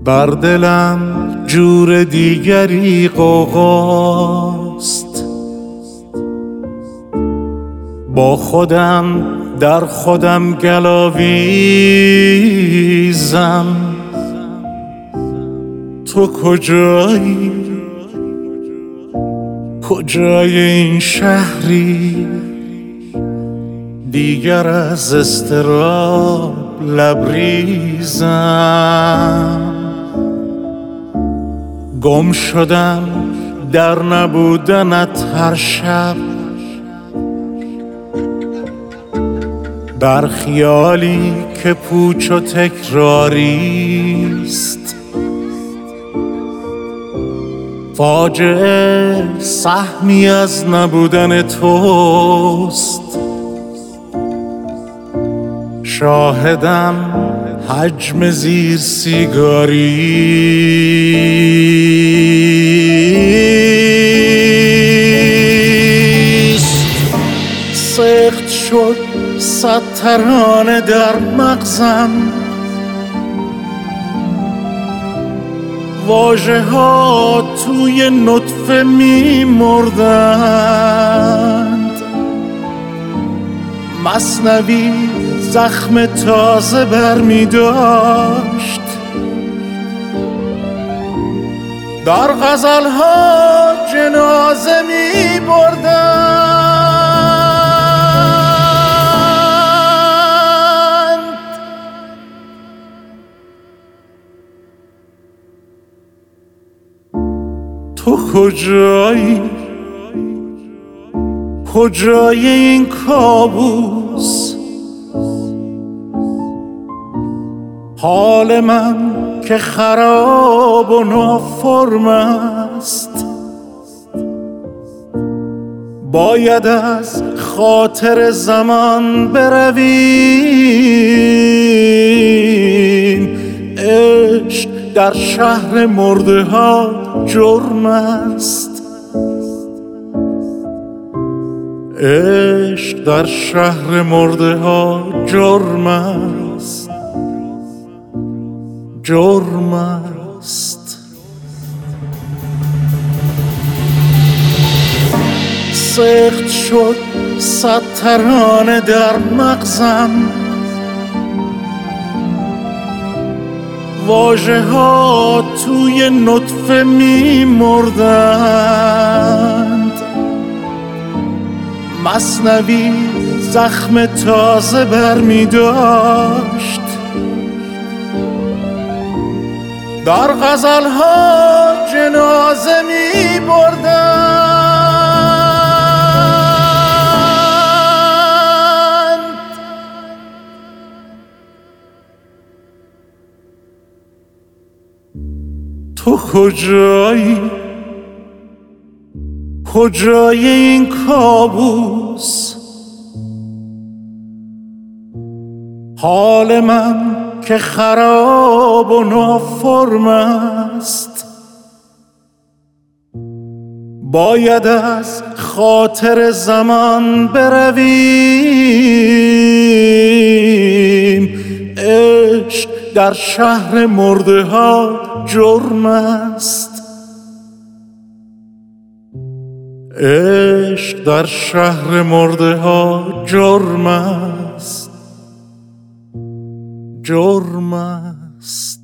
بر دلم جور دیگری غوغاست، با خودم در خودم گلاویزم. تو کجایی؟ کجای این شهری؟ دیگر از اضطراب لبریزم. گم شدم در نبودنت هر شب، بر خیالی که پوچ و تکراریست. فاجعه سهمی از نبودن توست، شاهدم حجم زیر سیگاریست. سخت شد صد ترانه در مغزم، واژه ها توی نطفه می مردند. مثنوی زخم تازه بر می داشت، در غزل ها جنازه می بردند. تو کجایی؟ کجای این کابوس؟ حال من که خراب و نافرم است، باید از خاطر زمان برویم. عشق در شهر مرده ها جرم است، عشق در شهر مرده ها جرم است، جرم است. سخت شد صد ترانه در مغزم، واژه ها توی نطفه می مردند. مثنوی زخم تازه بر می داشت، در غزل ها جنازه می بردند. تو کجایی؟ کجای این کابوس؟ حال من که خراب و نافرم است، باید از خاطر زمان برویم. عشق در شهر مرده ها جرم است، عشق در شهر مرده ها جرم است، جرم است.